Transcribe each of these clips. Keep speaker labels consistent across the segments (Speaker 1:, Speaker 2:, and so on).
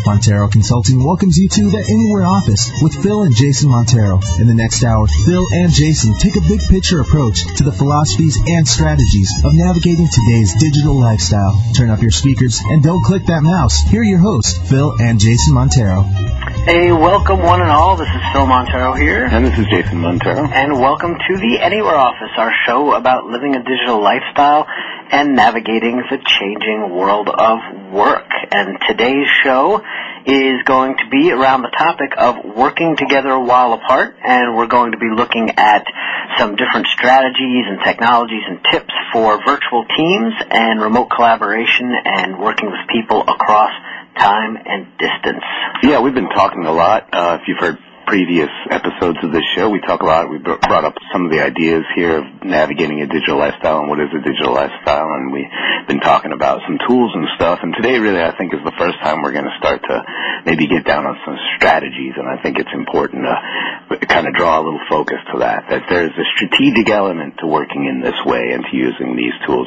Speaker 1: Montero Consulting welcomes you to the Anywhere office with Phil and Jason Montero. In the next hour, Phil and Jason take a big picture approach to the philosophies and strategies of navigating today's digital lifestyle. Turn up your speakers and don't click that mouse. Here are your hosts, Phil and Jason Montero.
Speaker 2: Hey, welcome one and all. This is Phil Montero here.
Speaker 3: And this is Jason Montero.
Speaker 2: And welcome to the Anywhere office, our show about living a digital lifestyle and navigating the changing world of work. And today's show is going to be around the topic of working together while apart, and we're going to be looking at some different strategies and technologies and tips for virtual teams and remote collaboration and working with people across time and distance.
Speaker 3: Yeah, we've been talking a lot. If you've heard previous episodes of this show, we talk a lot. We brought up some of the ideas here of navigating a digital lifestyle and what is a digital lifestyle, and we've been talking about some tools and stuff. And today, really, I think is the first time we're going to start to maybe get down on some strategies, and I think it's important to kind of draw a little focus to that there's a strategic element to working in this way and to using these tools.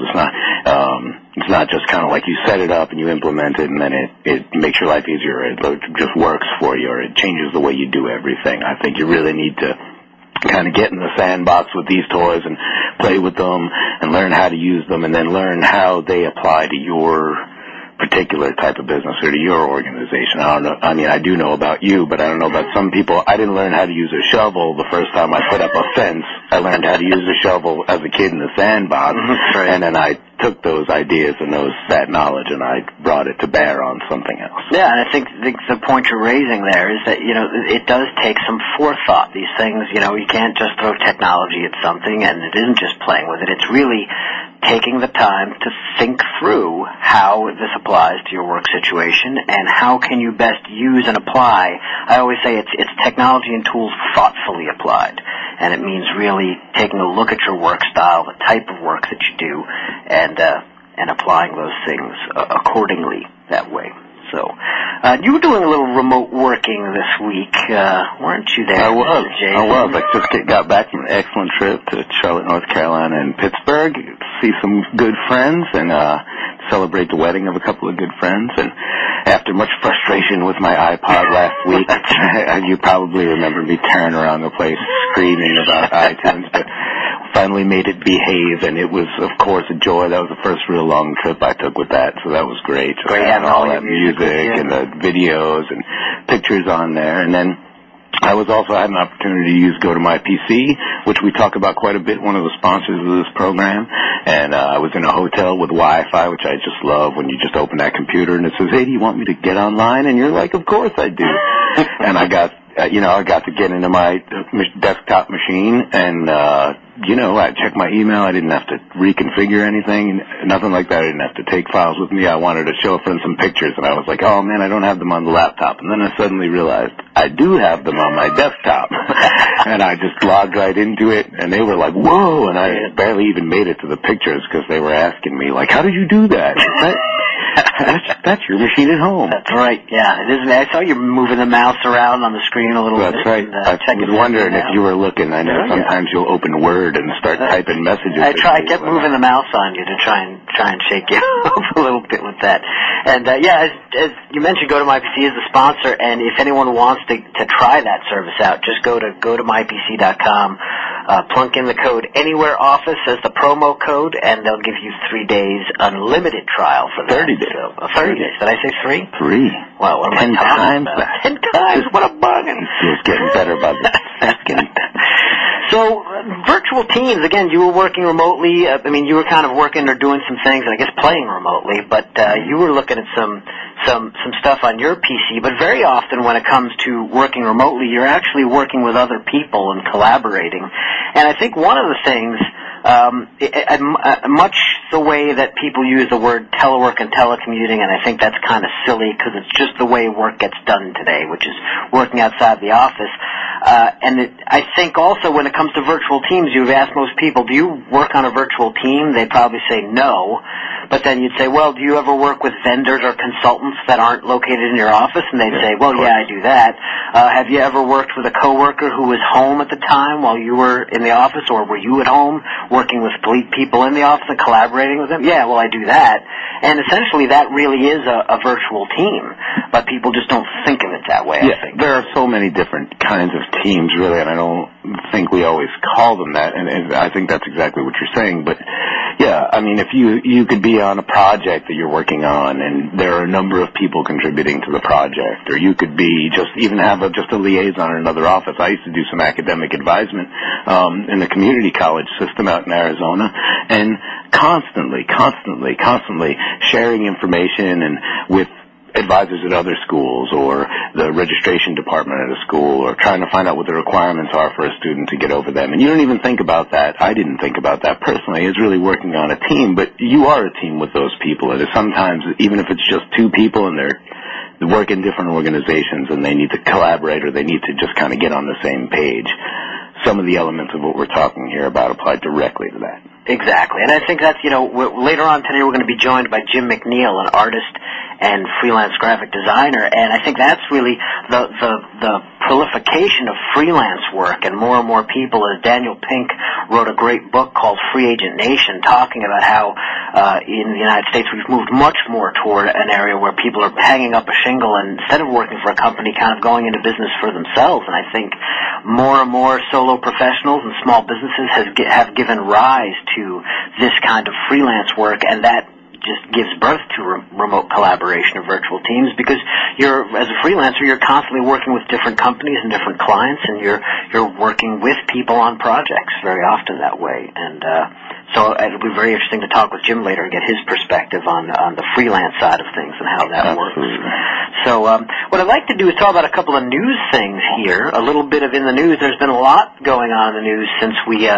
Speaker 3: It's not just kind of like you set it up and you implement it and then it makes your life easier. It just works for you, or it changes the way you do everything. I think you really need to kind of get in the sandbox with these toys and play with them and learn how to use them, and then learn how they apply to your particular type of business or to your organization. I don't know. I mean, I do know about you, but I don't know about some people. I didn't learn how to use a shovel the first time I put up a fence. I learned how to use a shovel as a kid in the sandbox,
Speaker 2: right.
Speaker 3: And then I took those ideas and that knowledge and I brought it to bear on something else.
Speaker 2: Yeah, and I think the point you're raising there is that, it does take some forethought. These things, you can't just throw technology at something, and it isn't just playing with it. It's really taking the time to think through how this applies to your work situation and how can you best use and apply. I always say it's technology and tools thoughtfully applied, and it means really taking a look at your work style, the type of work that you do, and applying those things accordingly that way. So, you were doing a little remote working this week, weren't you there?
Speaker 3: I was.
Speaker 2: Jason?
Speaker 3: I was. I just got back from an excellent trip to Charlotte, North Carolina, and Pittsburgh to see some good friends and celebrate the wedding of a couple of good friends. And after much frustration with my iPod last week, you probably remember me tearing around the place screaming about iTunes, but finally made it behave, and it was, of course, a joy. That was the first real long trip I took with that, so that was great. So
Speaker 2: great having
Speaker 3: all that music and the videos and pictures on there. And then I was also had an opportunity to use Go to My PC, which we talk about quite a bit, one of the sponsors of this program. And I was in a hotel with Wi-Fi, which I just love, when you just open that computer and it says, "Hey, do you want me to get online?" And you're like, "Of course I do." And I got to get into my desktop machine and, I checked my email. I didn't have to reconfigure anything, nothing like that. I didn't have to take files with me. I wanted to show a friend some pictures, and I was like, oh, man, I don't have them on the laptop. And then I suddenly realized I do have them on my desktop. And I just logged right into it, and they were like, whoa, and I barely even made it to the pictures because they were asking me, like, how did you do that? That's your machine at home.
Speaker 2: That's right, yeah. It is. I saw you moving the mouse around on the screen a little bit.
Speaker 3: That's right. I was wondering if you were looking. I know sometimes you'll open Word and start typing messages.
Speaker 2: I kept moving the mouse on you to try and shake you up a little bit with that. And as you mentioned, Go to My PC is the sponsor, and if anyone wants to try that service out, just go to gotomypc.com, plunk in the code Anywhere Office as the promo code, and they'll give you 3 days unlimited trial for that.
Speaker 3: 30 days.
Speaker 2: 30 days. Did I say 3?
Speaker 3: 3.
Speaker 2: Wow, what am
Speaker 3: 10 times.
Speaker 2: 10 times. What a bargain.
Speaker 3: It's getting better by the second.
Speaker 2: So, virtual teams, again, you were working remotely. You were kind of working or doing some things, and I guess playing remotely, but you were looking at some stuff on your PC. But very often when it comes to working remotely, you're actually working with other people and collaborating. And I think one of the things, much the way that people use the word telework and telecommuting, and I think that's kind of silly because it's just the way work gets done today, which is working outside the office. I think also when it comes to virtual teams, you've asked most people, do you work on a virtual team? They'd probably say no. But then you'd say, well, do you ever work with vendors or consultants that aren't located in your office? And they'd say, well, yeah, I do that. Have you ever worked with a coworker who was home at the time while you were in the office, or were you at home working with people in the office and collaborating with them? Yeah, well, I do that. And essentially that really is a virtual team, but people just don't think of it that way, I think.
Speaker 3: There are so many different kinds of teams, really, and I don't think we always call them that, and I think that's exactly what you're saying. But, yeah, I mean, if you could be on a project that you're working on, and there are a number of people contributing to the project, or you could be even have just a liaison in another office. I used to do some academic advisement in the community college system out in Arizona, and constantly sharing information and with advisors at other schools or the registration department at a school, or trying to find out what the requirements are for a student to get over them. And you don't even think about that. I didn't think about that personally. It's really working on a team, but you are a team with those people. And sometimes, even if it's just two people and they work in different organizations and they need to collaborate or they need to just kind of get on the same page, some of the elements of what we're talking here about apply directly to that.
Speaker 2: Exactly. And I think that's, later on today we're going to be joined by Jim McNeil, an artist and freelance graphic designer, and I think that's really the prolification of freelance work, and more people, as Daniel Pink wrote a great book called Free Agent Nation, talking about how in the United States we've moved much more toward an area where people are hanging up a shingle and instead of working for a company, kind of going into business for themselves. And I think more and more solo professionals and small businesses have given rise to this kind of freelance work, and that just gives birth to remote collaboration of virtual teams, because as a freelancer, you're constantly working with different companies and different clients, and you're working with people on projects very often that way. And so it'll be very interesting to talk with Jim later and get his perspective on the freelance side of things and how that works. So what I'd like to do is talk about a couple of news things here, a little bit of in the news. There's been a lot going on in the news since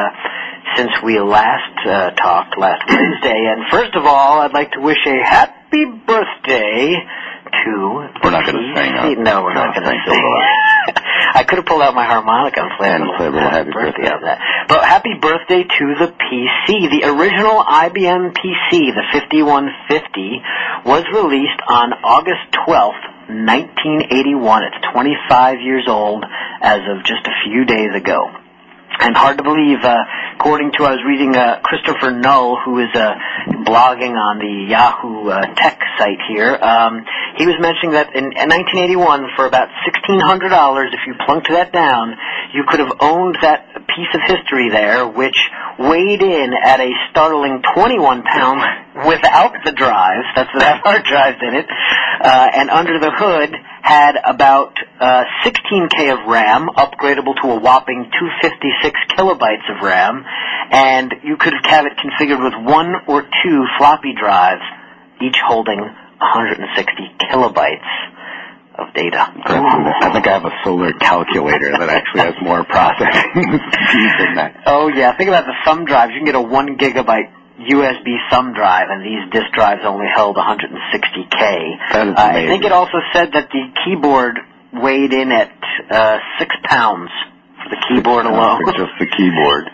Speaker 2: we last talked last Wednesday. And first of all, I'd like to wish a happy birthday to...
Speaker 3: We're not going to sing.
Speaker 2: No, we're not going to sing. I could have pulled out my harmonica and played a little happy birthday on that. But happy birthday to the PC. The original IBM PC, the 5150, was released on August 12th, 1981. It's 25 years old as of just a few days ago. And hard to believe, according to, I was reading Christopher Null, who is blogging on the Yahoo Tech site here. He was mentioning that in 1981, for about $1,600, if you plunked that down, you could have owned that piece of history there, which weighed in at a startling 21 pounds without the drives. That's without hard drives in it. And under the hood had about 16K of RAM, upgradable to a whopping 256 kilobytes of RAM, and you could have it configured with 1 or 2 floppy drives, each holding 160 kilobytes of data.
Speaker 3: I think I have a solar calculator that actually has more processing speed than that.
Speaker 2: Oh, yeah. Think about the thumb drives. You can get a 1 gigabyte USB thumb drive, and these disk drives only held 160K.
Speaker 3: That is amazing.
Speaker 2: I think it also said that the keyboard weighed in at 6 pounds for the keyboard alone.
Speaker 3: For just the keyboard.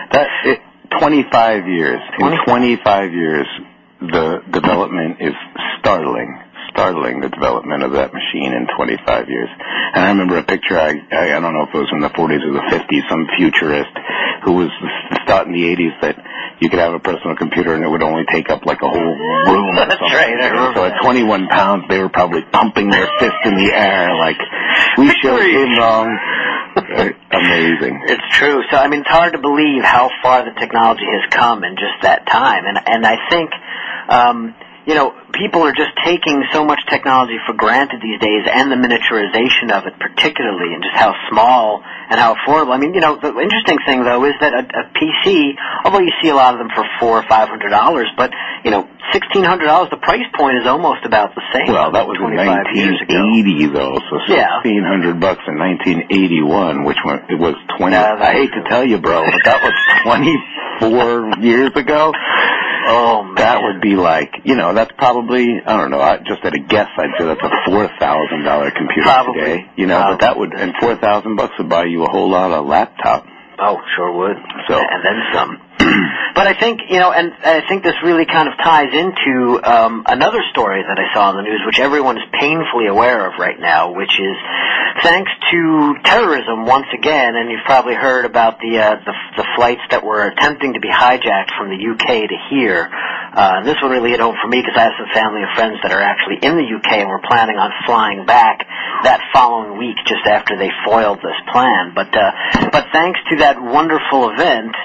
Speaker 3: 25 years. In 25 years, the development is startling, the development of that machine in 25 years. And I remember a picture, I don't know if it was in the 40s or the 50s, some futurist who was thought in the 80s that you could have a personal computer and it would only take up like a whole room.
Speaker 2: That's right.
Speaker 3: So at 21 pounds, they were probably pumping their fist in the air like, we showed him wrong. Amazing.
Speaker 2: It's true. So, I mean, it's hard to believe how far the technology has come in just that time. And I think, people are just taking so much technology for granted these days, and the miniaturization of it particularly, and just how small and how affordable. I mean, the interesting thing, though, is that a PC, although you see a lot of them for $400 or $500, but, $1,600, the price point is almost about the same.
Speaker 3: Well, that was in 1980, though, so $1,600 in 1981, which it was 20. I hate to tell you, bro, but that was 24 years ago.
Speaker 2: Oh, man.
Speaker 3: That would be like, that's probably, I don't know, just at a guess, I'd say that's a $4,000 computer today. But that would, and $4,000 would buy you a whole lot of laptop.
Speaker 2: Oh, sure would.
Speaker 3: So,
Speaker 2: and then some. But I think, and I think this really kind of ties into another story that I saw in the news, which everyone is painfully aware of right now, which is thanks to terrorism once again, and you've probably heard about the flights that were attempting to be hijacked from the UK to here. And this one really hit home for me because I have some family and friends that are actually in the UK and were planning on flying back that following week just after they foiled this plan. But thanks to that wonderful event,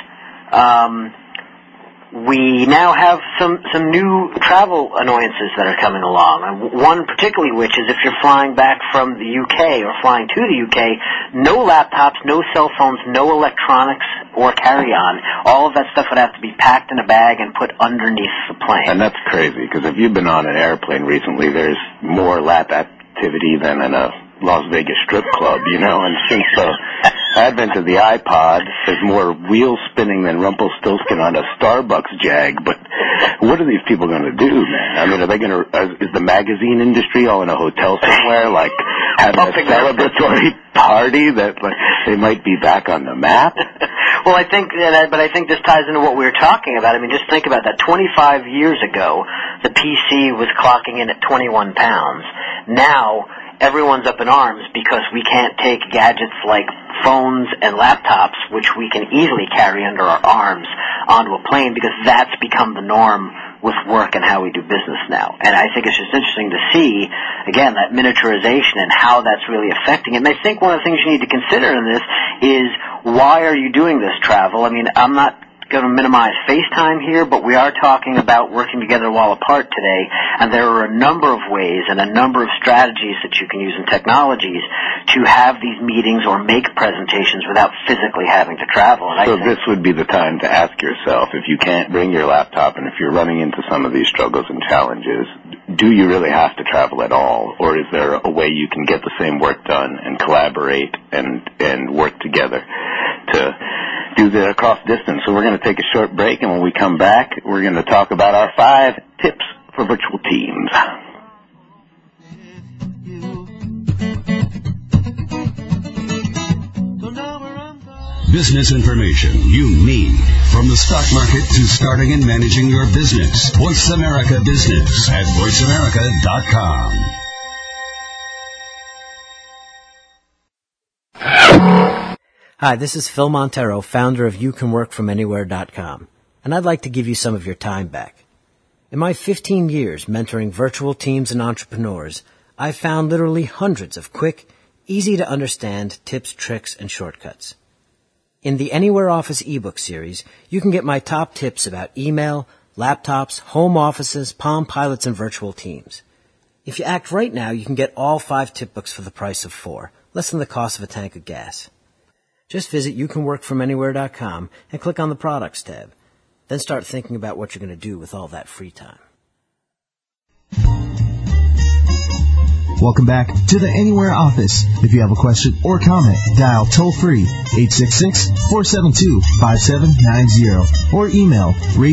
Speaker 2: we now have some new travel annoyances that are coming along. One particularly which is if you're flying back from the UK or flying to the UK, no laptops, no cell phones, no electronics or carry-on. All of that stuff would have to be packed in a bag and put underneath the plane.
Speaker 3: And that's crazy, because if you've been on an airplane recently, there's more lap activity than in a Las Vegas strip club, and since the advent of the iPod, there's more wheel spinning than Rumpelstiltskin on a Starbucks Jag. But what are these people going to do, man? I mean, are they going to? Is the magazine industry all in a hotel somewhere, like having a celebratory party that they might be back on the map?
Speaker 2: Well, I think this ties into what we were talking about. I mean, just think about that. 25 years ago, the PC was clocking in at 21 pounds. Now, everyone's up in arms because we can't take gadgets like phones and laptops, which we can easily carry under our arms, onto a plane, because that's become the norm with work and how we do business now. And I think it's just interesting to see, again, that miniaturization and how that's really affecting it. And I think one of the things you need to consider in this is, why are you doing this travel? I mean, I'm not going to minimize FaceTime here, but we are talking about working together while apart today, and there are a number of ways and a number of strategies that you can use in technologies to have these meetings or make presentations without physically having to travel. And
Speaker 3: so this would be the time to ask yourself, if you can't bring your laptop and if you're running into some of these struggles and challenges, do you really have to travel at all, or is there a way you can get the same work done and collaborate and work together to do that across distance? So we're going to take a short break, and when we come back, we're going to talk about our 5 tips for virtual teams.
Speaker 4: Business information you need, from the stock market to starting and managing your business. Voice America Business at voiceamerica.com.
Speaker 5: Hi, this is Phil Montero, founder of YouCanWorkFromAnywhere.com, and I'd like to give you some of your time back. In my 15 years mentoring virtual teams and entrepreneurs, I've found literally hundreds of quick, easy-to-understand tips, tricks, and shortcuts. In the Anywhere Office ebook series, you can get my top tips about email, laptops, home offices, Palm Pilots, and virtual teams. If you act right now, you can get all 5 tip books for the price of 4, less than the cost of a tank of gas. Just visit YouCanWorkFromAnywhere.com and click on the Products tab. Then start thinking about what you're going to do with all that free time.
Speaker 1: Welcome back to the Anywhere Office. If you have a question or comment, dial toll-free 866-472-5790 or email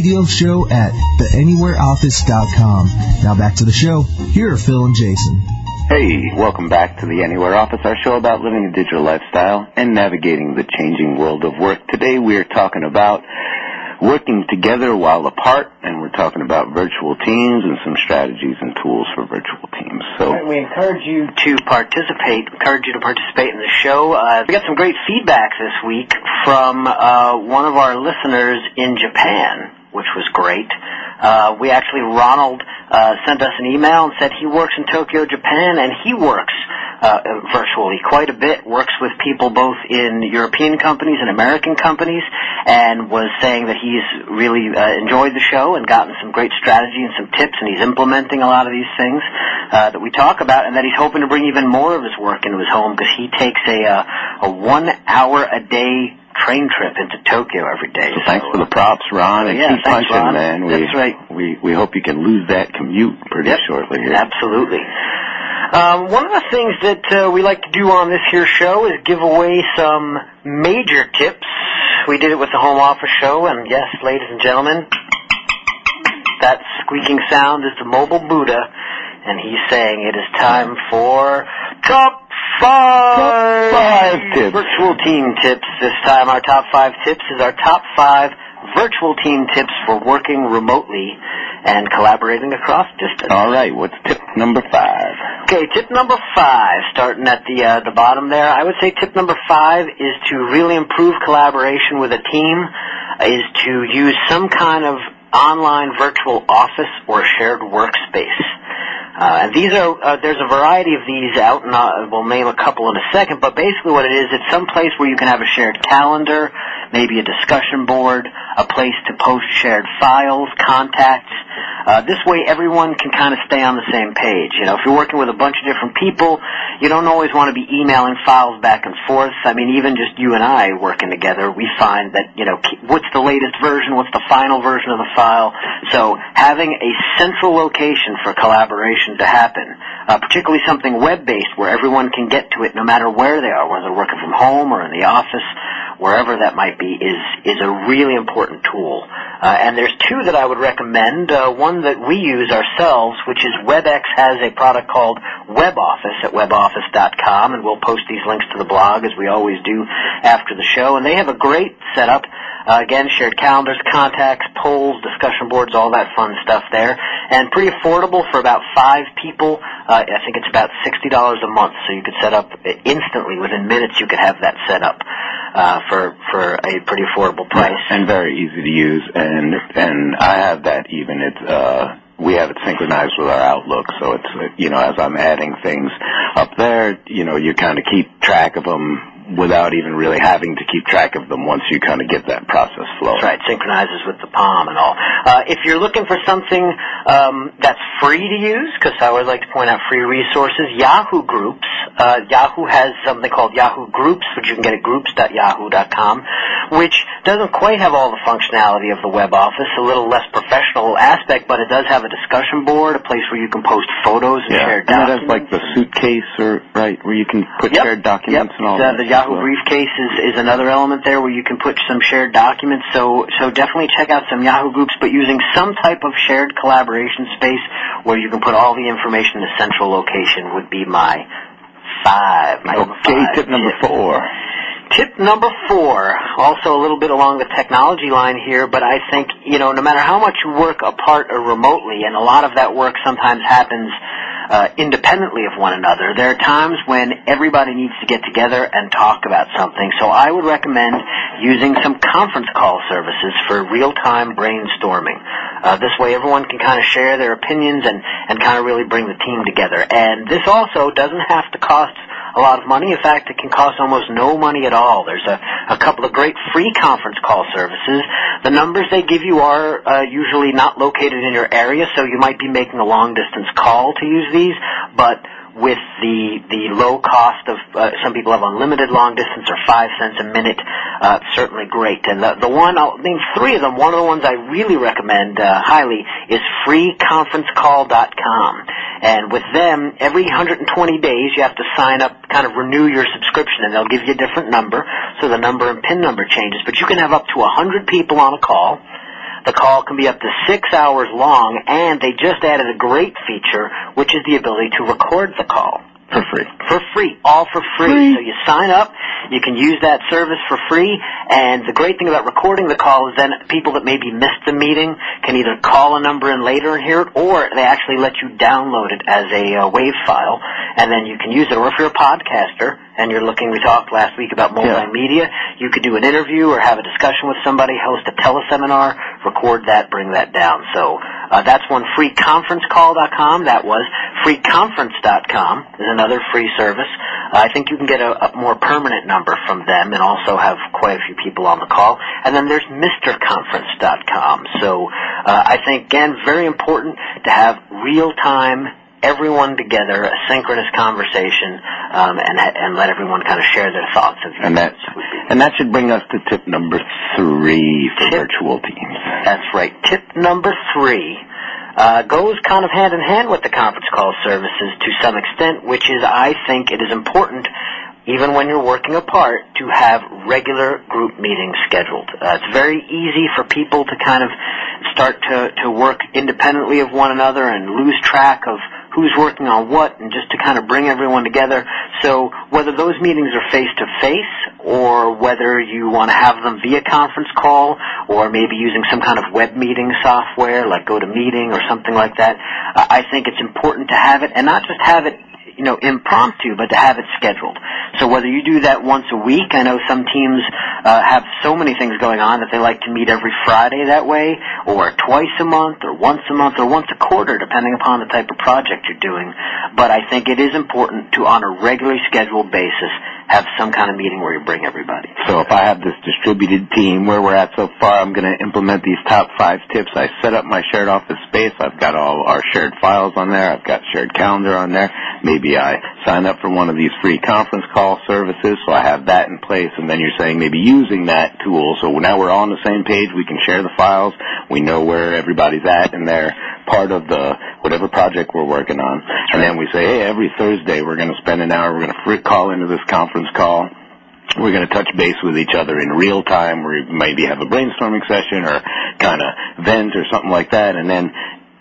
Speaker 1: radioshow@theanywhereoffice.com. Now back to the show. Here are Phil and Jason.
Speaker 3: Hey, welcome back to the Anywhere Office, our show about living a digital lifestyle and navigating the changing world of work. Today we're talking about working together while apart, and we're talking about virtual teams and some strategies and tools for virtual teams. So
Speaker 2: we encourage you to participate in the show. We got some great feedback this week from one of our listeners in Japan, which was great. Ronald sent us an email and said he works in Tokyo, Japan, and he works virtually quite a bit, works with people both in European companies and American companies, and was saying that he's really enjoyed the show and gotten some great strategy and some tips, and he's implementing a lot of these things that we talk about, and that he's hoping to bring even more of his work into his home, because he takes a 1 hour a day train trip into Tokyo every day.
Speaker 3: So thanks for the props, Ron, and keep punching,
Speaker 2: Ron.
Speaker 3: Man.
Speaker 2: That's right.
Speaker 3: We hope you can lose that commute pretty shortly here.
Speaker 2: Absolutely. One of the things that we like to do on this here show is give away some major tips. We did it with the Home Office show, and yes, ladies and gentlemen, That squeaking sound is the mobile Buddha, and he's saying it is time for Top 5
Speaker 3: tips.
Speaker 2: Virtual team tips. This time our Top 5 tips is our Top 5 virtual team tips for working remotely and collaborating across distance.
Speaker 3: All right, what's tip number 5?
Speaker 2: Okay, tip number 5, starting at the bottom there. I would say tip number 5 is to really improve collaboration with a team, is to use some kind of online virtual office or shared workspace. And these are, there's a variety of these out, and we'll name a couple in a second, but basically what it is, it's some place where you can have a shared calendar, maybe a discussion board, a place to post shared files, contacts. This way everyone can kind of stay on the same page. You know, if you're working with a bunch of different people, you don't always want to be emailing files back and forth. I mean, even just you and I working together, we find that, you know, what's the latest version, what's the final version of the file. So having a central location for collaboration to happen, particularly something web-based where everyone can get to it no matter where they are, whether they're working from home or in the office, wherever that might be, is a really important tool. And there's two that I would recommend. One that we use ourselves, which is WebEx has a product called WebOffice at weboffice.com, and we'll post these links to the blog as we always do after the show. And they have a great setup. Again, shared calendars, contacts, polls, discussion boards, all that fun stuff there. And pretty affordable for about 5 people. I think it's about $60 a month, so you could set up instantly. Within minutes, you could have that set up for a pretty affordable price.
Speaker 3: And very easy to use. And I have that even. It's we have it synchronized with our Outlook, so it's, you know, as I'm adding things up there, you know, you kind of keep track of them without even really having to keep track of them once you kind of get that process flowing.
Speaker 2: That's right, synchronizes with the Palm and all. If you're looking for something that's free to use, because I always like to point out free resources, Yahoo Groups. Yahoo has something called Yahoo Groups, which you can get at groups.yahoo.com, which doesn't quite have all the functionality of the web office, a little less professional aspect, but it does have a discussion board, a place where you can post photos and share documents.
Speaker 3: And it has like the suitcase, right, where you can put shared documents and all that.
Speaker 2: The Yahoo Briefcase is another element there where you can put some shared documents. So definitely check out some Yahoo Groups, but using some type of shared collaboration space where you can put all the information in a central location would be my 5.
Speaker 3: Tip number 4.
Speaker 2: Tip number 4, also a little bit along the technology line here, but I think, you know, no matter how much you work apart or remotely, and a lot of that work sometimes happens independently of one another, there are times when everybody needs to get together and talk about something. So I would recommend using some conference call services for real-time brainstorming. This way everyone can kind of share their opinions and kind of really bring the team together. And this also doesn't have to cost a lot of money. In fact, it can cost almost no money at all. There's a couple of great free conference call services. The numbers they give you are usually not located in your area, so you might be making a long-distance call to use these, but with the low cost of, some people have unlimited long distance or 5 cents a minute, certainly great. And the one, I'll name 3 of them. One of the ones I really recommend highly is freeconferencecall.com. And with them, every 120 days you have to sign up, kind of renew your subscription, and they'll give you a different number, so the number and PIN number changes. But you can have up to 100 people on a call. The call can be up to 6 hours long, and they just added a great feature, which is the ability to record the call.
Speaker 3: For free.
Speaker 2: For free. All for free. So you sign up, you can use that service for free, and the great thing about recording the call is then people that maybe missed the meeting can either call a number in later and hear it, or they actually let you download it as a WAV file, and then you can use it. Or if you're a podcaster and you're looking, we talked last week about multimedia, you could do an interview or have a discussion with somebody, host a teleseminar, record that, bring that down. So that's one, freeconferencecall.com. That was freeconference.com is another free service. I think you can get a more permanent number from them and also have quite a few people on the call. And then there's MrConference.com. So I think, again, very important to have real-time, everyone together, a synchronous conversation, and let everyone kind of share their thoughts and views.
Speaker 3: And that should bring us to tip number 3 for virtual teams.
Speaker 2: That's right. Tip number 3 goes kind of hand in hand with the conference call services to some extent, which is I think it is important even when you're working apart, to have regular group meetings scheduled. It's very easy for people to kind of start to work independently of one another and lose track of who's working on what, and just to kind of bring everyone together. So whether those meetings are face-to-face or whether you want to have them via conference call or maybe using some kind of web meeting software like GoToMeeting or something like that, I think it's important to have it, and not just have it impromptu, but to have it scheduled. So whether you do that once a week, I know some teams have so many things going on that they like to meet every Friday that way, or twice a month, or once a quarter, depending upon the type of project you're doing. But I think it is important to, on a regularly scheduled basis, have some kind of meeting where you bring everybody.
Speaker 3: So if I have this distributed team where we're at so far, I'm going to implement these top 5 tips. I set up my shared office space. I've got all our shared files on there. I've got shared calendar on there. Maybe I sign up for one of these free conference call services, so I have that in place. And then you're saying maybe using that tool. So now we're all on the same page. We can share the files. We know where everybody's at, and they're part of the whatever project we're working on. And then we say, hey, every Thursday we're going to spend an hour. We're going to call into this conference call. We're going to touch base with each other in real time. We maybe have a brainstorming session or kind of vent or something like that. And then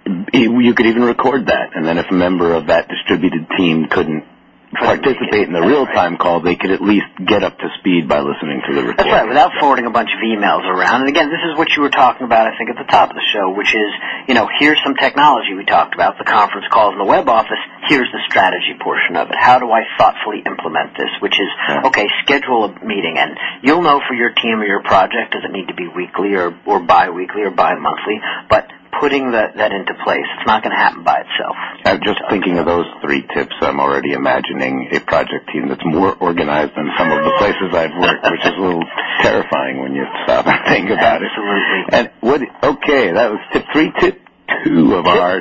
Speaker 3: you could even record that. And then if a member of that distributed team couldn't participate in the real-time call, they could at least get up to speed by listening to the recording.
Speaker 2: That's right, without forwarding a bunch of emails around. And again, this is what you were talking about, I think, at the top of the show, which is, here's some technology we talked about, the conference calls in the web office. Here's the strategy portion of it. How do I thoughtfully implement this? Which is, okay, schedule a meeting, and you'll know for your team or your project, does it need to be weekly or bi-weekly or bi-monthly, but putting that into place. It's not going to happen by itself.
Speaker 3: I'm just thinking of those 3 tips. I'm already imagining a project team that's more organized than some of the places I've worked, which is a little terrifying when you stop and think about it.
Speaker 2: Absolutely.
Speaker 3: And that was tip 3. Tip 2 of our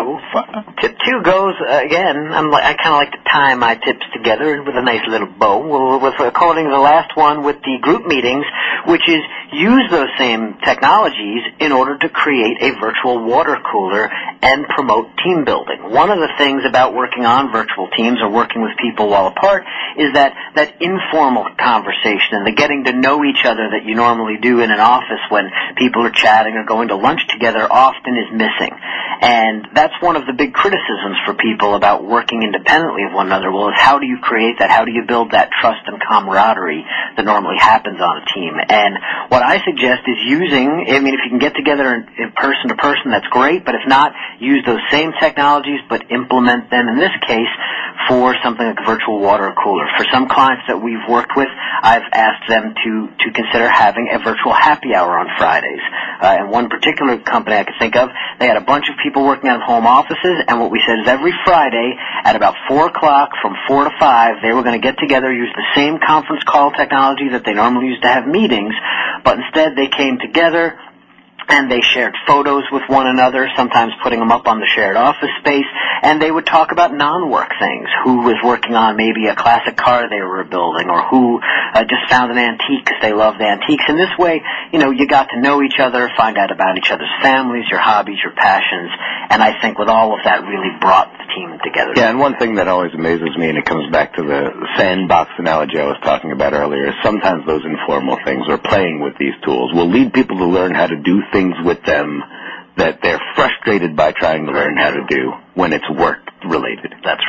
Speaker 2: Tip 2 goes, again, I kind of like to tie my tips together with a nice little bow. According to the last one with the group meetings, which is use those same technologies in order to create a virtual water cooler and promote team building. One of the things about working on virtual teams or working with people while apart is that informal conversation and the getting to know each other that you normally do in an office when people are chatting or going to lunch together often is missing. And that's one of the big criticisms for people about working independently of one another. Well, is how do you create that? How do you build that trust and camaraderie that normally happens on a team? And what I suggest is if you can get together in person to person, that's great, but if not, use those same technologies, but implement them, in this case, for something like a virtual water cooler. For some clients that we've worked with, I've asked them to consider having a virtual happy hour on Fridays. And one particular company I could think of, they had a bunch of people working out of home offices, and what we said is every Friday at about 4 o'clock from 4 to 5, they were going to get together, use the same conference call technology that they normally use to have meetings, but instead they came together and they shared photos with one another, sometimes putting them up on the shared office space, and they would talk about non-work things. Who was working on maybe a classic car they were building, or who just found an antique because they loved antiques. In this way, you got to know each other, find out about each other's families, your hobbies, your passions, and I think with all of that really brought the team together.
Speaker 3: Yeah, and one thing that always amazes me, and it comes back to the sandbox analogy I was talking about earlier, is sometimes those informal things, or playing with these tools, will lead people to learn how to do things with them that they're frustrated by trying to learn how to do when it's work-related.
Speaker 2: That's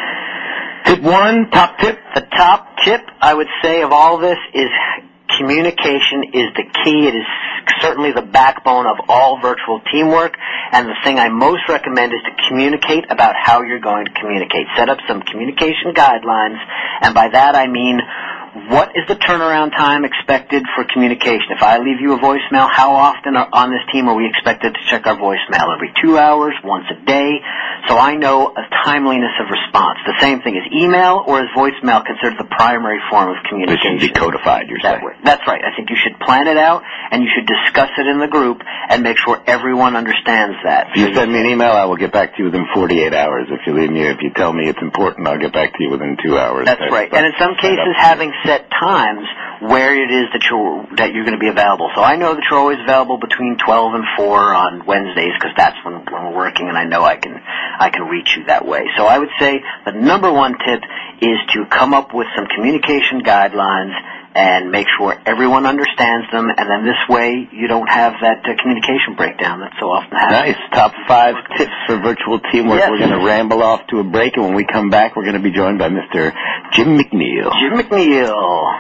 Speaker 2: right.
Speaker 3: Tip 1, top tip?
Speaker 2: The top tip, I would say, of all this is communication is the key. It is certainly the backbone of all virtual teamwork, and the thing I most recommend is to communicate about how you're going to communicate. Set up some communication guidelines, and by that I mean, what is the turnaround time expected for communication? If I leave you a voicemail, how often on this team are we expected to check our voicemail? Every 2 hours, once a day? So I know a timeliness of response. The same thing as email, or is voicemail considered the primary form of communication?
Speaker 3: This should be codified, you're saying.
Speaker 2: That's right. I think you should plan it out, and you should discuss it in the group and make sure everyone understands that.
Speaker 3: If you send me an email, I will get back to you within 48 hours. If you tell me it's important, I'll get back to you within 2 hours.
Speaker 2: That's right. And in some cases, having set times where it is that you're going to be available. So I know that you're always available between 12 and 4 on Wednesdays, because that's when we're working, and I know I can reach you that way. So I would say the number one tip is to come up with some communication guidelines and make sure everyone understands them, and then this way you don't have that communication breakdown that so often happens.
Speaker 3: Nice. Top 5 tips for virtual teamwork. Yes. We're going to ramble off to a break, and when we come back, we're going to be joined by Mr. Jim McNeil.
Speaker 2: Jim McNeil.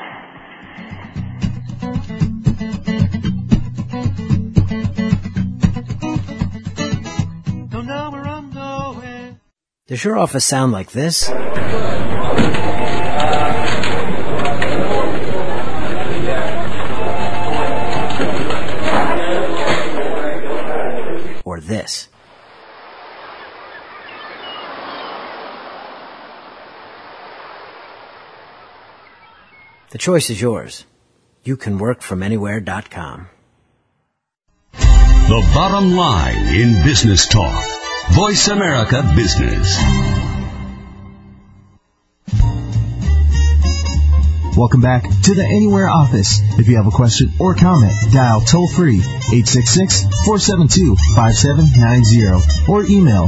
Speaker 5: Does your office sound like this? Or this? The choice is yours. You can work from anywhere.com.
Speaker 4: The bottom line in business talk. Voice America Business.
Speaker 1: Welcome back to the Anywhere office. If you have a question or comment, dial toll-free 866-472-5790 or email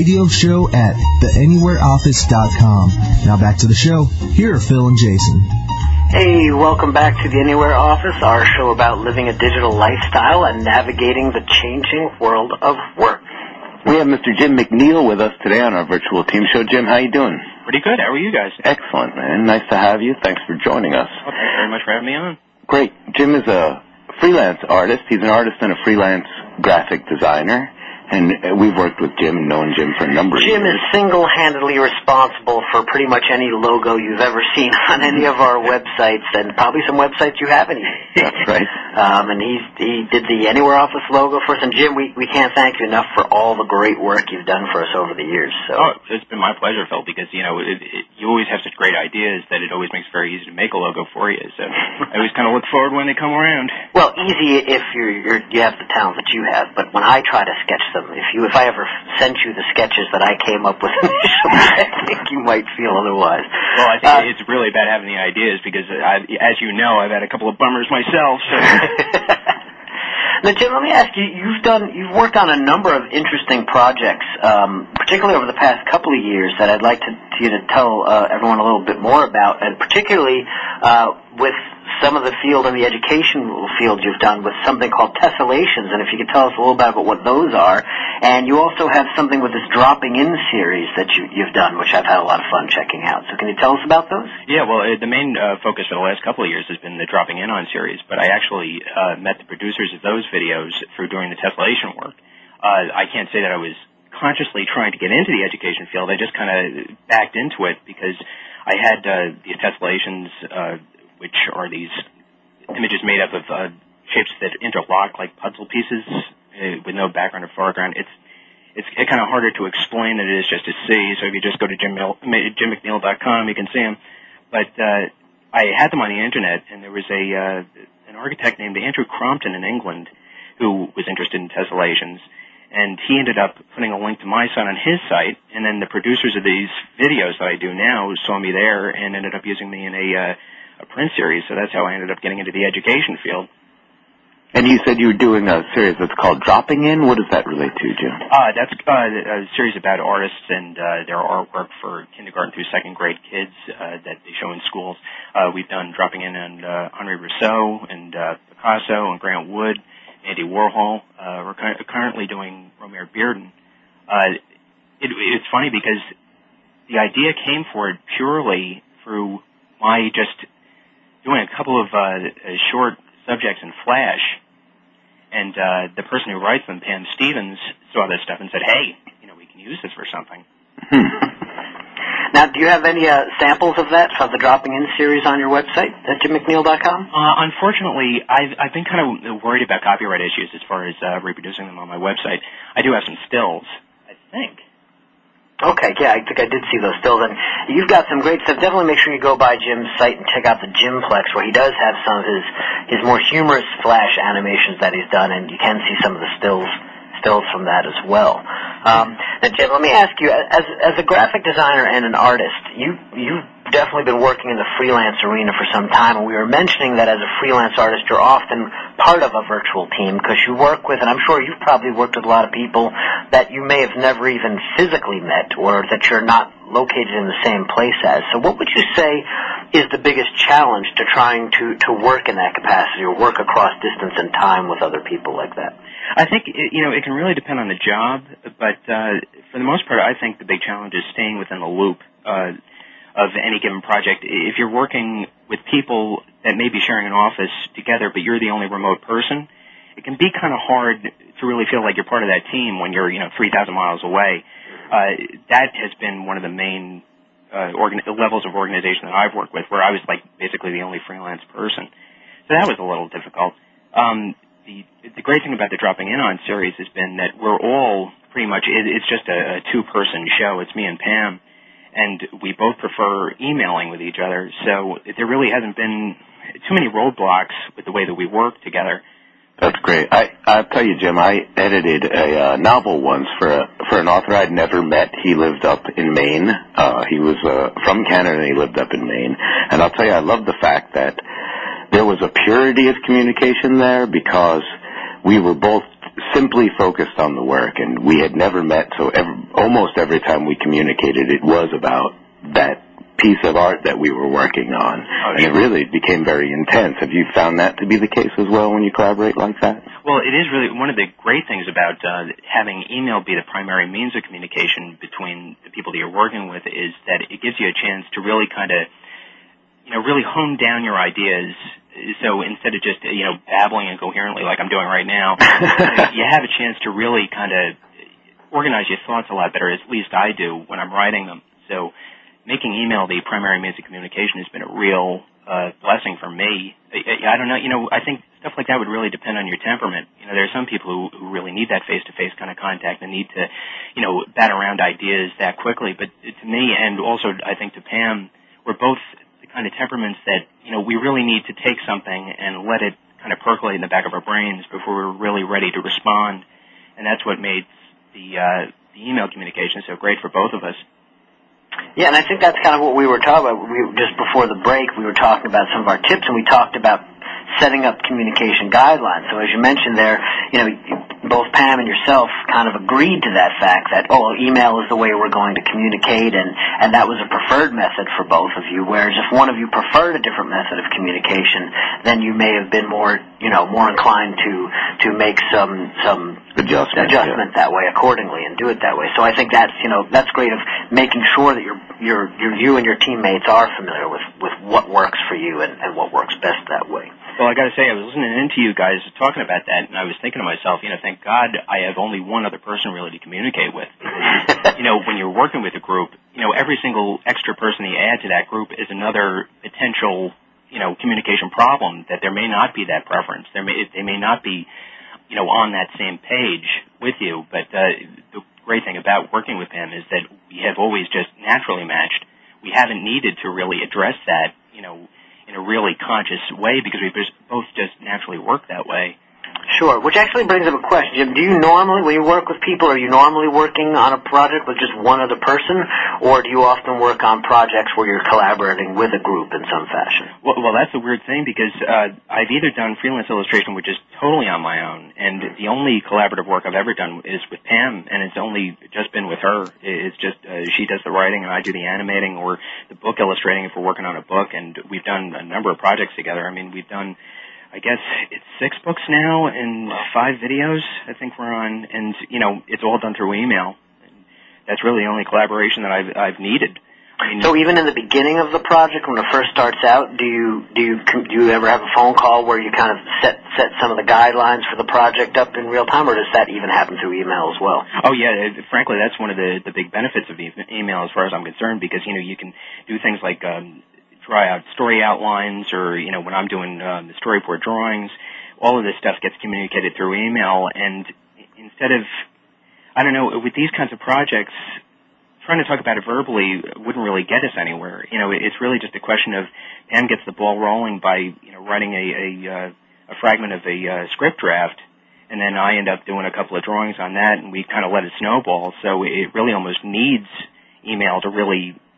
Speaker 1: radioshow@theanywhereoffice.com. Now back to the show. Here are Phil and Jason.
Speaker 2: Hey, welcome back to the Anywhere office, our show about living a digital lifestyle and navigating the changing world of work.
Speaker 3: We have Mr. Jim McNeil with us today on our virtual team show. Jim, how you doing?
Speaker 6: Pretty good. How are you guys?
Speaker 3: Excellent, man. Nice to have you. Thanks for joining us.
Speaker 6: Well, thanks very much for having me on.
Speaker 3: Great. Jim is a freelance artist. He's an artist and a freelance graphic designer. And we've worked with Jim and known Jim for a number of years.
Speaker 2: Jim is single-handedly responsible for pretty much any logo you've ever seen on any of our websites, and probably some websites you haven't even.
Speaker 3: That's right.
Speaker 2: And he did the Anywhere office logo for us. And Jim, we can't thank you enough for all the great work you've done for us over the years. So.
Speaker 6: Oh, it's been my pleasure, Phil, because, you know, you always have such great ideas that it always makes it very easy to make a logo for you. So I always kind of look forward when they come around.
Speaker 2: Well, easy if you have the talent that you have, but when I try to sketch them, if I ever sent you the sketches that I came up with initially, I think you might feel otherwise.
Speaker 6: Well, I think it's really about having the ideas because, as you know, I've had a couple of bummers myself. So.
Speaker 2: Now, Jim, let me ask you, you've worked on a number of interesting projects, particularly over the past couple of years that I'd like you to tell everyone a little bit more about, and particularly with some of the field in the educational field you've done with something called tessellations, and if you could tell us a little bit about what those are. And you also have something with this Dropping In series that you've done, which I've had a lot of fun checking out. So can you tell us about those?
Speaker 6: Yeah, well, the main focus for the last couple of years has been the Dropping In on series, but I actually met the producers of those videos through doing the tessellation work. I can't say that I was consciously trying to get into the education field. I just kind of backed into it because I had these tessellations, which are these images made up of shapes that interlock like puzzle pieces with no background or foreground. It's kind of harder to explain than it is just to see. So if you just go to jimmcneil.com, you can see them. But I had them on the internet, and there was an architect named Andrew Crompton in England who was interested in tessellations. And he ended up putting a link to my site on his site, and then the producers of these videos that I do now saw me there and ended up using me in a print series. So that's how I ended up getting into the education field.
Speaker 3: And you said you were doing a series that's called Dropping In. What does that relate to, Jim?
Speaker 6: That's a series about artists and their artwork for kindergarten through second grade kids that they show in schools. We've done Dropping In on Henri Rousseau and Picasso and Grant Wood, Andy Warhol. We're currently doing Romare Bearden. It's funny because the idea came for it purely through my just doing a couple of short subjects in Flash. And the person who writes them, Pam Stevens, saw this stuff and said, hey, we can use this for something.
Speaker 2: Now, do you have any samples of that, of the Dropping In series on your website at jimmcneil.com?
Speaker 6: Unfortunately, I've been kind of worried about copyright issues as far as reproducing them on my website. I do have some stills, I think.
Speaker 2: Okay, yeah, I think I did see those stills, and you've got some great stuff. Definitely make sure you go by Jim's site and check out the Jimplex, where he does have some of his more humorous Flash animations that he's done, and you can see some of the stills from that as well. Now, Jim, let me ask you, as a graphic designer and an artist, you've definitely been working in the freelance arena for some time, and we were mentioning that as a freelance artist, you're often part of a virtual team because you work with, and I'm sure you've probably worked with a lot of people that you may have never even physically met or that you're not located in the same place as. So what would you say is the biggest challenge to trying to work in that capacity or work across distance and time with other people like that?
Speaker 6: I think, it can really depend on the job, but for the most part, I think the big challenge is staying within the loop of any given project. If you're working with people that may be sharing an office together, but you're the only remote person, it can be kind of hard to really feel like you're part of that team when you're, 3,000 miles away. That has been one of the main levels of organization that I've worked with, where I was like basically the only freelance person. So that was a little difficult. The great thing about the Dropping In On series has been that we're all pretty much, it's just a two-person show. It's me and Pam, and we both prefer emailing with each other. So there really hasn't been too many roadblocks with the way that we work together.
Speaker 3: That's great. I'll tell you, Jim, I edited a novel once for an author I'd never met. He lived up in Maine. He was from Canada, and he lived up in Maine. And I'll tell you, I love the fact that there was a purity of communication there because we were both simply focused on the work, and we had never met, so almost every time we communicated, it was about that piece of art that we were working on. And it really became very intense. Have you found that to be the case as well when you collaborate like that?
Speaker 6: Well, it is really one of the great things about having email be the primary means of communication between the people that you're working with is that it gives you a chance to really kind of, really hone down your ideas. So instead of just, babbling incoherently like I'm doing right now, you have a chance to really kind of organize your thoughts a lot better, at least I do when I'm writing them. So making email the primary means of communication has been a real blessing for me. I don't know, I think stuff like that would really depend on your temperament. There are some people who really need that face-to-face kind of contact and need to, bat around ideas that quickly. But to me, and also I think to Pam, we're both the kind of temperaments that, we really need to take something and let it kind of percolate in the back of our brains before we're really ready to respond. And that's what made the email communication so great for both of us.
Speaker 2: Yeah, and I think that's kind of what we were talking about. Just before the break, we were talking about some of our tips, and we talked about setting up communication guidelines. So as you mentioned there, both Pam and yourself kind of agreed to that fact that, email is the way we're going to communicate, and that was a preferred method for both of you, whereas if one of you preferred a different method of communication, then you may have been more inclined to make some adjustment that way accordingly and do it that way. So I think that's great of making sure that you and your teammates are familiar with what works for you and what works best that way.
Speaker 6: Well, I got to say, I was listening into you guys talking about that, and I was thinking to myself, thank God I have only one other person really to communicate with. Because, when you're working with a group, every single extra person you add to that group is another potential, communication problem that there may not be that preference. They may not be, on that same page with you. But the great thing about working with him is that we have always just naturally matched. We haven't needed to really address that, in a really conscious way because we both just naturally work that way.
Speaker 2: Sure, which actually brings up a question. Jim, do you normally, when you work with people, are you normally working on a project with just one other person, or do you often work on projects where you're collaborating with a group in some fashion?
Speaker 6: Well, that's a weird thing because I've either done freelance illustration, which is totally on my own, and the only collaborative work I've ever done is with Pam, and it's only just been with her. It's just she does the writing and I do the animating or the book illustrating if we're working on a book, and we've done a number of projects together. I mean, we've done, I guess it's 6 books now and 5 videos I think we're on, and it's all done through email. And that's really the only collaboration that I've needed.
Speaker 2: So even in the beginning of the project, when it first starts out, do you ever have a phone call where you kind of set some of the guidelines for the project up in real time, or does that even happen through email as well?
Speaker 6: Oh yeah, frankly, that's one of the big benefits of email as far as I'm concerned, because you can do things like try out story outlines, or when I'm doing the storyboard drawings, all of this stuff gets communicated through email. And instead of, I don't know, with these kinds of projects, trying to talk about it verbally wouldn't really get us anywhere. It's really just a question of Pam gets the ball rolling by writing a fragment of a script draft, and then I end up doing a couple of drawings on that, and we kind of let it snowball. So it really almost needs email to really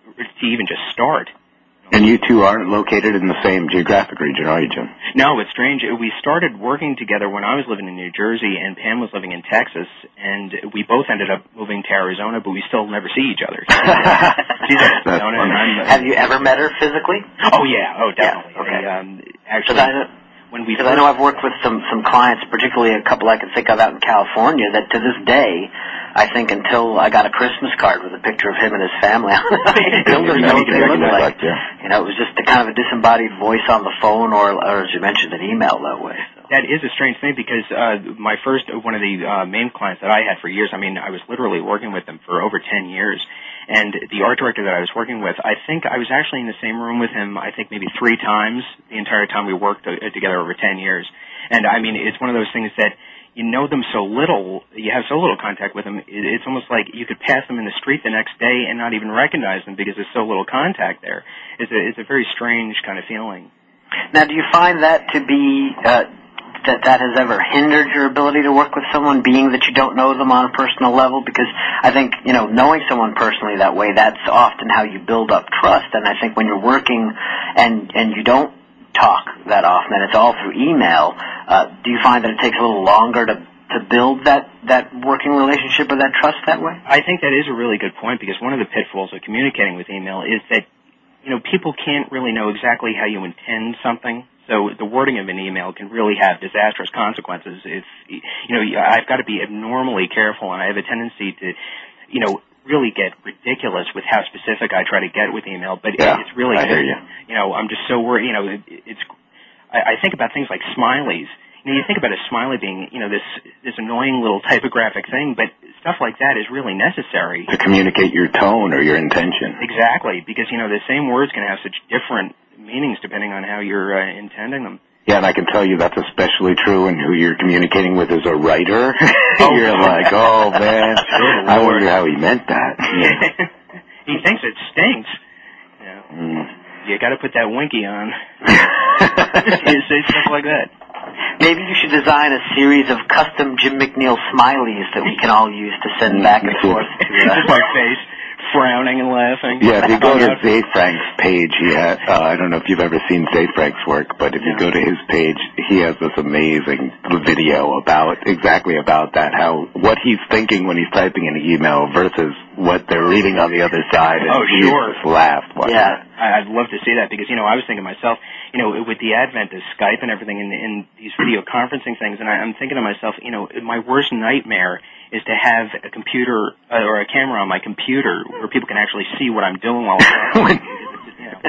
Speaker 6: to even just start.
Speaker 3: And you two aren't located in the same geographic region, are you, Jim?
Speaker 6: No, it's strange. We started working together when I was living in New Jersey and Pam was living in Texas, and we both ended up moving to Arizona, but we still never see each other. She's in Arizona, and I'm...
Speaker 2: Have you ever met her physically?
Speaker 6: Oh, yeah. Oh, definitely.
Speaker 2: Yeah, okay.
Speaker 6: Actually,
Speaker 2: because I know I've worked with some clients, particularly a couple I can think of out in California, that to this day, I think until I got a Christmas card with a picture of him and his family on it, I still didn't know what they looked like. You know, it was just a kind of a disembodied voice on the phone or as you mentioned, an email that way. So.
Speaker 6: That is a strange thing because one of the main clients that I had for years, I mean, I was literally working with them for over 10 years. And the art director that I was working with, I think I was actually in the same room with him, I think maybe 3 times the entire time we worked together over 10 years. And I mean, it's one of those things that you know them so little, you have so little contact with them, it's almost like you could pass them in the street the next day and not even recognize them because there's so little contact there. It's a very strange kind of feeling.
Speaker 2: Now, do you find that to be, that has ever hindered your ability to work with someone, being that you don't know them on a personal level? Because I think, you know, knowing someone personally that way, that's often how you build up trust. And I think when you're working and you don't talk that often, and it's all through email, do you find that it takes a little longer to build that working relationship or that trust that way?
Speaker 6: I think that is a really good point, because one of the pitfalls of communicating with email is that, you know, people can't really know exactly how you intend something. So the wording of an email can really have disastrous consequences. If, you know, I've got to be abnormally careful, and I have a tendency to, you know, really get ridiculous with how specific I try to get with email, but it's really,
Speaker 3: I hear you.
Speaker 6: You know, I'm just so worried, you know, I think about things like smileys. You know, you think about a smiley being, you know, this annoying little typographic thing, but stuff like that is really necessary.
Speaker 3: To communicate your tone or your intention.
Speaker 6: Exactly, because, you know, the same words can have such different meanings depending on how you're intending them.
Speaker 3: Yeah, and I can tell you that's especially true when who you're communicating with is a writer. You're like, oh, man, I wonder how he meant that. Yeah.
Speaker 6: He thinks it stinks. You know, you got to put that winky on. You say stuff like that.
Speaker 2: Maybe you should design a series of custom Jim McNeil smileys that we can all use to send back and forth to
Speaker 6: just my face frowning and laughing.
Speaker 3: Yeah, if you go to Zay Frank's page, he has, I don't know if you've ever seen Zay Frank's work, but if you go to his page, he has this amazing video exactly about that, what he's thinking when he's typing an email versus what they're reading on the other side. And he just laughed.
Speaker 2: Yeah.
Speaker 6: I'd love to see that because, you know, I was thinking to myself, you know, with the advent of Skype and everything and these video conferencing things, and I'm thinking to myself, you know, my worst nightmare is to have a computer or a camera on my computer where people can actually see what I'm doing while I'm talking. You know.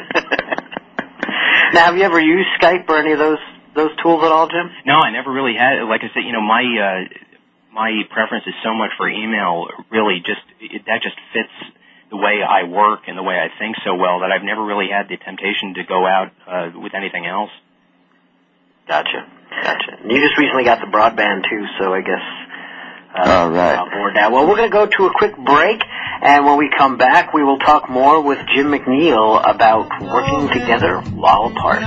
Speaker 2: Now, have you ever used Skype or any of those tools at all, Jim?
Speaker 6: No, I never really had. Like I said, you know, my preference is so much for email. Really, that just fits the way I work and the way I think so well that I've never really had the temptation to go out with anything else.
Speaker 2: Gotcha. And you just recently got the broadband too, so I guess
Speaker 3: all right.
Speaker 2: on board now. Well, we're going to go to a quick break, and when we come back, we will talk more with Jim McNeil about working together while apart.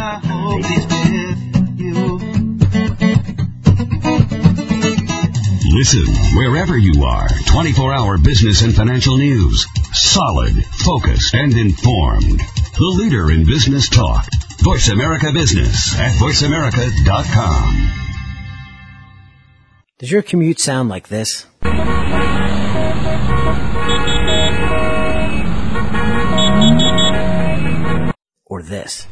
Speaker 4: Listen wherever you are. 24-hour business and financial news. Solid, focused, and informed. The leader in business talk. Voice America Business at voiceamerica.com.
Speaker 5: Does your commute sound like this? Or this?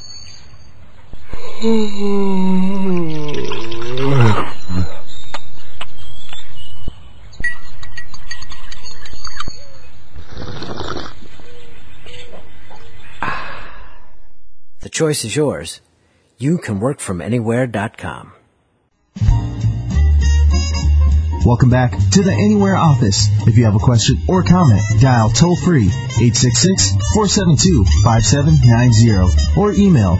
Speaker 5: The choice is yours. You can work from anywhere.com.
Speaker 1: Welcome back to the Anywhere office. If you have a question or comment, dial toll-free 866-472-5790 or email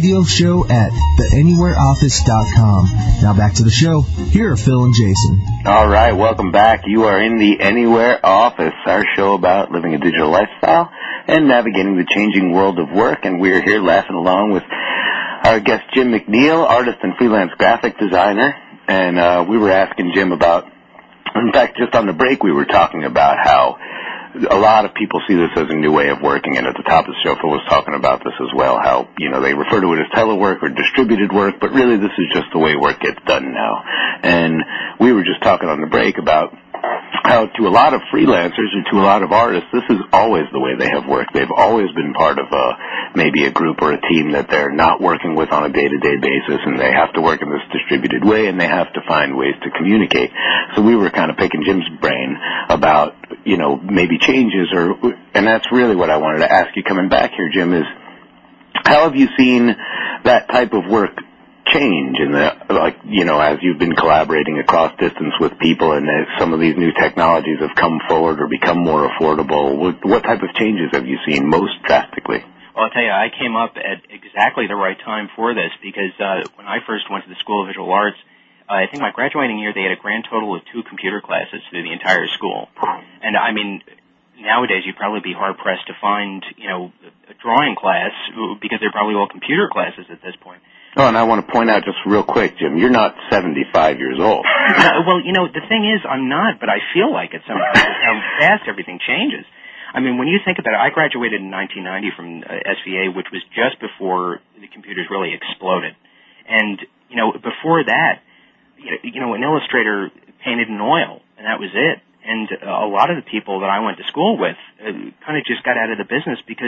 Speaker 1: radioshow@theanywhereoffice.com. Now back to the show. Here are Phil and Jason.
Speaker 3: All right, welcome back. You are in the Anywhere office, our show about living a digital lifestyle and navigating the changing world of work. And we're here laughing along with our guest, Jim McNeil, artist and freelance graphic designer. And we were asking Jim about, in fact, just on the break, we were talking about how a lot of people see this as a new way of working, and at the top of the show, Phil was talking about this as well, how, they refer to it as telework or distributed work, but really this is just the way work gets done now. And we were just talking on the break about how to a lot of freelancers or to a lot of artists, this is always the way they have worked. They've always been part of maybe a group or a team that they're not working with on a day-to-day basis, and they have to work in this distributed way, and they have to find ways to communicate. So we were kind of picking Jim's brain about, maybe changes, and that's really what I wanted to ask you coming back here, Jim, is how have you seen that type of work change as you've been collaborating across distance with people, and as some of these new technologies have come forward or become more affordable? What type of changes have you seen most drastically?
Speaker 6: Well, I'll tell you, I came up at exactly the right time for this because when I first went to the School of Visual Arts, I think my graduating year they had a grand total of 2 computer classes through the entire school. And I mean, nowadays you'd probably be hard-pressed to find, a drawing class because they're probably all computer classes at this point.
Speaker 3: Oh, and I want to point out just real quick, Jim, you're not 75 years old.
Speaker 6: Well, the thing is, I'm not, but I feel like it sometimes, how fast everything changes. I mean, when you think about it, I graduated in 1990 from SVA, which was just before the computers really exploded. And, before that, an illustrator painted in oil, and that was it. And a lot of the people that I went to school with kind of just got out of the business because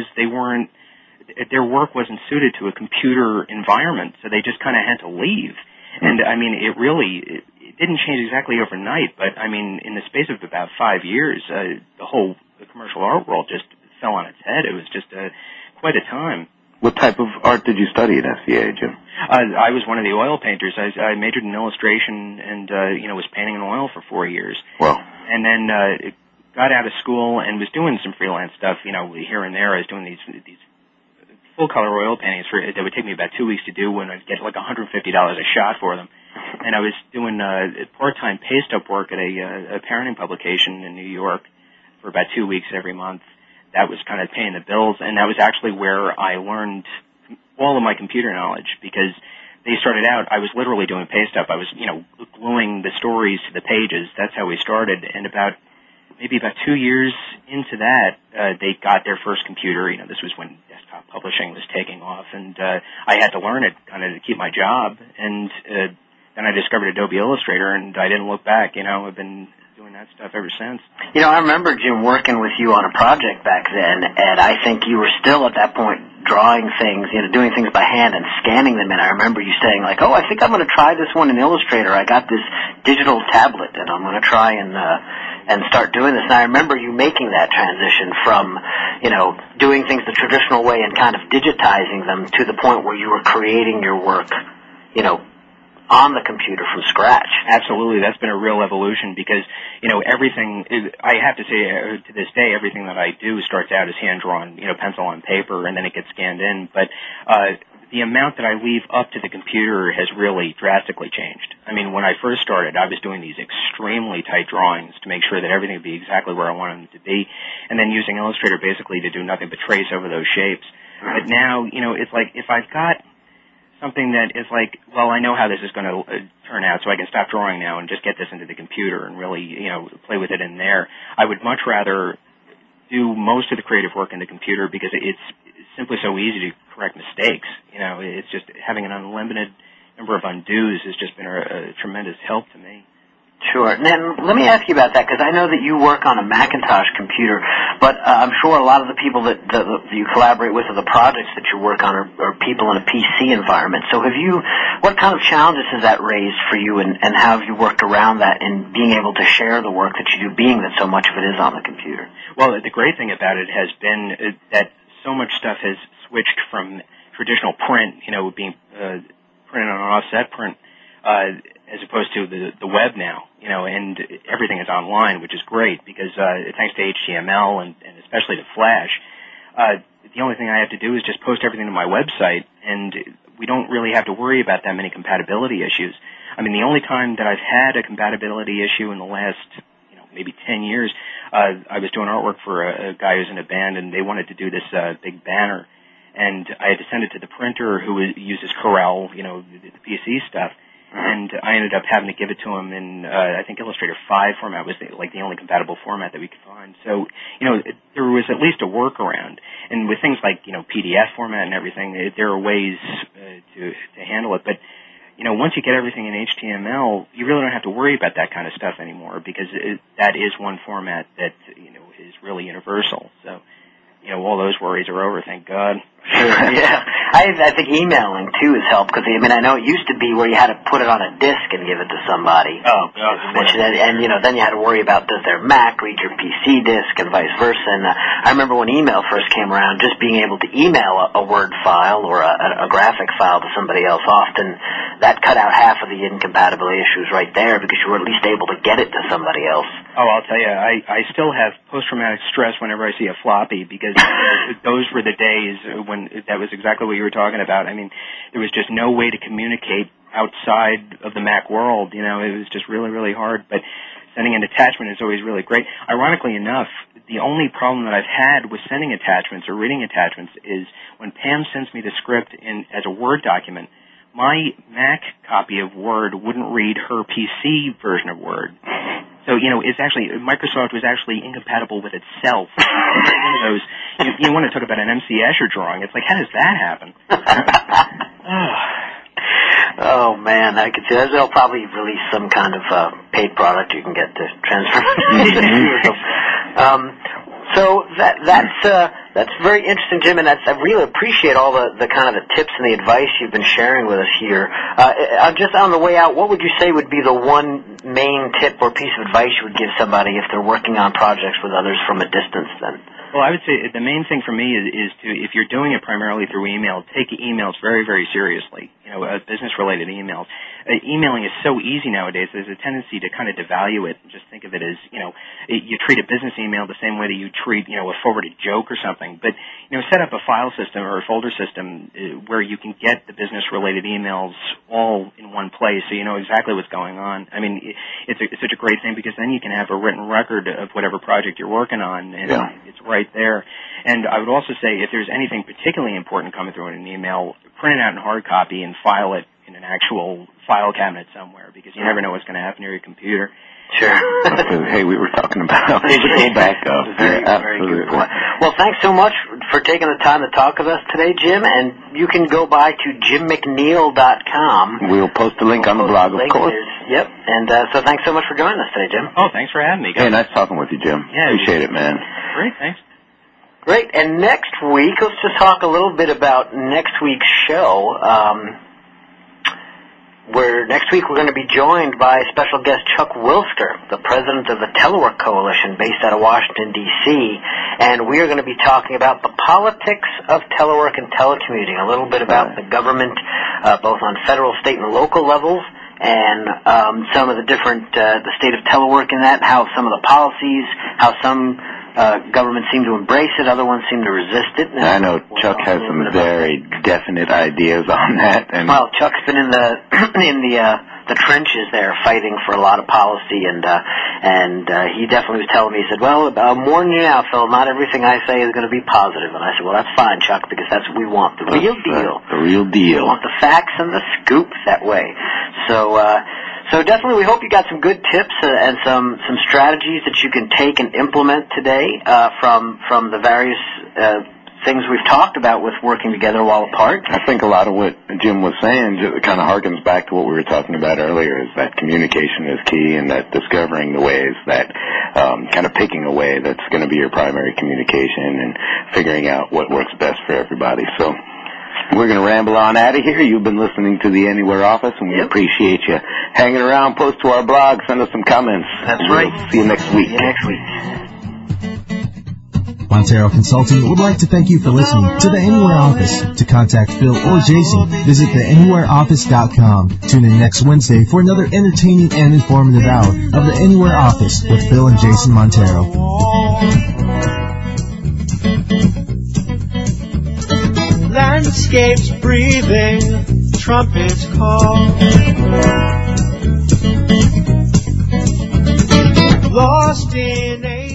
Speaker 6: their work wasn't suited to a computer environment, so they just kind of had to leave. And, I mean, it didn't change exactly overnight, but, I mean, in the space of about 5 years, the commercial art world just fell on its head. It was just quite a time.
Speaker 3: What type of art did you study at SVA, Jim?
Speaker 6: I was one of the oil painters. I majored in illustration and, was painting in oil for 4 years.
Speaker 3: Well.
Speaker 6: And then got out of school and was doing some freelance stuff, here and there. I was doing these full-color oil paintings that would take me about 2 weeks to do when I'd get like $150 a shot for them. And I was doing part-time paste-up work at a parenting publication in New York for about 2 weeks every month. That was kind of paying the bills, and that was actually where I learned all of my computer knowledge because they started out, I was literally doing paste-up. I was, gluing the stories to the pages. That's how we started. And maybe about 2 years into that, they got their first computer. This was when desktop publishing was taking off, and I had to learn it kind of to keep my job. And then I discovered Adobe Illustrator, and I didn't look back. I've been doing that stuff ever since.
Speaker 2: I remember, Jim, working with you on a project back then, and I think you were still at that point drawing things, doing things by hand and scanning them in. I remember you saying, like, I think I'm going to try this one in Illustrator. I got this digital tablet, and I'm going to try and start doing this. And I remember you making that transition from, doing things the traditional way and kind of digitizing them to the point where you were creating your work, on the computer from scratch.
Speaker 6: Absolutely. That's been a real evolution because, everything I have to say to this day, everything that I do starts out as hand-drawn, pencil on paper, and then it gets scanned in. But the amount that I leave up to the computer has really drastically changed. I mean, when I first started, I was doing these extremely tight drawings to make sure that everything would be exactly where I wanted them to be, and then using Illustrator basically to do nothing but trace over those shapes. But now, it's like if I've got something that is like, well, I know how this is going to turn out, so I can stop drawing now and just get this into the computer and really, play with it in there. I would much rather do most of the creative work in the computer because it's simply so easy to correct mistakes. It's just having an unlimited number of undos has just been a tremendous help to me.
Speaker 2: Sure. And then let me ask you about that because I know that you work on a Macintosh computer, but I'm sure a lot of the people that you collaborate with or the projects that you work on are people in a PC environment. So what kind of challenges has that raised for you and how have you worked around that in being able to share the work that you do, being that so much of it is on the computer?
Speaker 6: Well, the great thing about it has been that so much stuff has switched from traditional print, being printed on an offset print, as opposed to the web now, and everything is online, which is great because thanks to HTML and especially to Flash, the only thing I have to do is just post everything to my website, and we don't really have to worry about that many compatibility issues. I mean, the only time that I've had a compatibility issue in the last, maybe 10 years, I was doing artwork for a guy who's in a band, and they wanted to do this big banner, and I had to send it to the printer who uses Corel, the PC stuff. and I ended up having to give it to him in, I think Illustrator 5 format was the only compatible format that we could find. So, there was at least a workaround. And with things like, PDF format and everything, there are ways to handle it. But, once you get everything in HTML, you really don't have to worry about that kind of stuff anymore, because that is one format that, is really universal. So, all those worries are over, thank God.
Speaker 2: Sure, yeah. I think emailing, too, has helped, because, I know it used to be where you had to put it on a disk and give it to somebody.
Speaker 6: Oh, God.
Speaker 2: And then you had to worry about, does their Mac read your PC disk and vice versa. And I remember when email first came around, just being able to email a Word file or a graphic file to somebody else, often that cut out half of the incompatibility issues right there, because you were at least able to get it to somebody else.
Speaker 6: Oh, I'll tell you, I still have post-traumatic stress whenever I see a floppy, because those were the days when that was exactly what you were talking about. I mean, there was just no way to communicate outside of the Mac world. It was just really, really hard. But sending an attachment is always really great. Ironically enough, the only problem that I've had with sending attachments or reading attachments is when Pam sends me the script as a Word document, my Mac copy of Word wouldn't read her PC version of Word. So, it's actually, Microsoft was actually incompatible with itself. One of those, you want to talk about an MC Escher drawing. It's like, how does that happen?
Speaker 2: Oh, man, I could see that. They'll probably release some kind of paid product you can get to transfer. So that's very interesting, Jim, and I really appreciate all the kind of the tips and the advice you've been sharing with us here. Just on the way out, what would you say would be the one main tip or piece of advice you would give somebody if they're working on projects with others from a distance then?
Speaker 6: Well, I would say the main thing for me is to, if you're doing it primarily through email, take emails very, very seriously, business-related emails. Emailing is so easy nowadays, there's a tendency to kind of devalue it and just think of it as, you treat a business email the same way that you treat, a forwarded joke or something. But, set up a file system or a folder system where you can get the business-related emails all in one place so you know exactly what's going on. I mean, it's such a great thing, because then you can have a written record of whatever project you're working on, and it's right there. And I would also say, if there's anything particularly important coming through in an email, print it out in hard copy and file it in an actual file cabinet somewhere, because you never know what's going to happen to your computer.
Speaker 2: Sure.
Speaker 3: Hey, we were talking about digital backup.
Speaker 2: Very good point. Well, thanks so much for taking the time to talk with us today, Jim. And you can go by to jimmcneil.com.
Speaker 3: We'll post a link on the blog, of course.
Speaker 2: Yep. And so thanks so much for joining us today, Jim.
Speaker 6: Oh, thanks for having me, guys.
Speaker 3: Hey, nice talking with you, Jim.
Speaker 6: Yeah,
Speaker 3: appreciate it, man.
Speaker 6: Great, thanks.
Speaker 2: Great. And next week, let's just talk a little bit about next week's show. Where next week we're going to be joined by special guest Chuck Wilster, the president of the Telework Coalition based out of Washington, D.C., and we are going to be talking about the politics of telework and telecommuting, a little bit about the government, both on federal, state, and local levels, and some of the different, the state of telework in that, how some of the policies, how some governments seem to embrace it, other ones seem to resist it.
Speaker 3: I know Chuck has some very definite ideas on that. And
Speaker 2: well, Chuck's been in the trenches there, fighting for a lot of policy, and he definitely was telling me. He said, "Well, I'm warning you now, Phil. Not everything I say is going to be positive." And I said, "Well, that's fine, Chuck, because that's what we want, the real deal.
Speaker 3: The real deal.
Speaker 2: We want the facts and the scoop that way." So definitely, we hope you got some good tips and some strategies that you can take and implement today from the various things we've talked about with working together while apart.
Speaker 3: I think a lot of what Jim was saying kind of harkens back to what we were talking about earlier, is that communication is key, and that discovering the ways that kind of picking a way that's going to be your primary communication and figuring out what works best for everybody. So we're going to ramble on out of here. You've been listening to the Anywhere Office, and we appreciate you hanging around. Post to our blog. Send us some comments.
Speaker 2: That's right.
Speaker 3: See you next week.
Speaker 2: See you next week.
Speaker 1: Montero Consulting would like to thank you for listening to the Anywhere Office. To contact Phil or Jason, visit theanywhereoffice.com. Tune in next Wednesday for another entertaining and informative hour of the Anywhere Office with Phil and Jason Montero.
Speaker 7: Landscapes breathing, trumpets call. Lost in a